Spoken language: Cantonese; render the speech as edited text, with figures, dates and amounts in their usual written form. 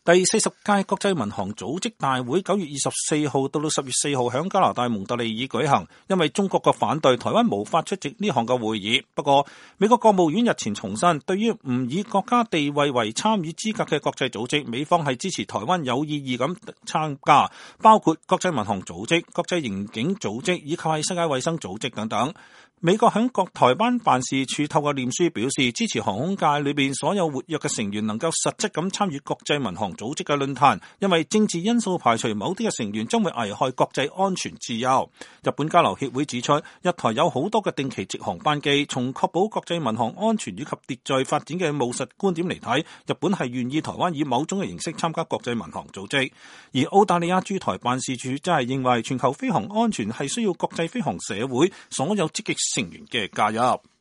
第40屆國際民航組織大會9月24號到10月4號響加拿大蒙特利爾舉行，因為中國嘅反對，台灣無法出席呢項嘅會議。不過，美國國務院日前重申，對於唔以國家地位為參與資格嘅國際組織，美方係支持台灣有意義咁參加，包括國際民航組織、國際刑警組織以及係世界衛生組織等等。美國響國台灣辦事處透過臉書表示，支持航空界裏邊所有活躍嘅成員能夠實質咁參與國際民航組織嘅論壇，因為政治因素排除某啲嘅成員將會危害國際安全自由。日本交流協會指出，日台有好多嘅定期直航班機，從確保國際民航安全以及秩序發展嘅務實觀點嚟睇，日本係願意台灣以某種嘅形式參加國際民航組織。而澳大利亞駐台辦事處真係認為全球飛航安全係需要國際飛航社會所有積極成員嘅加入。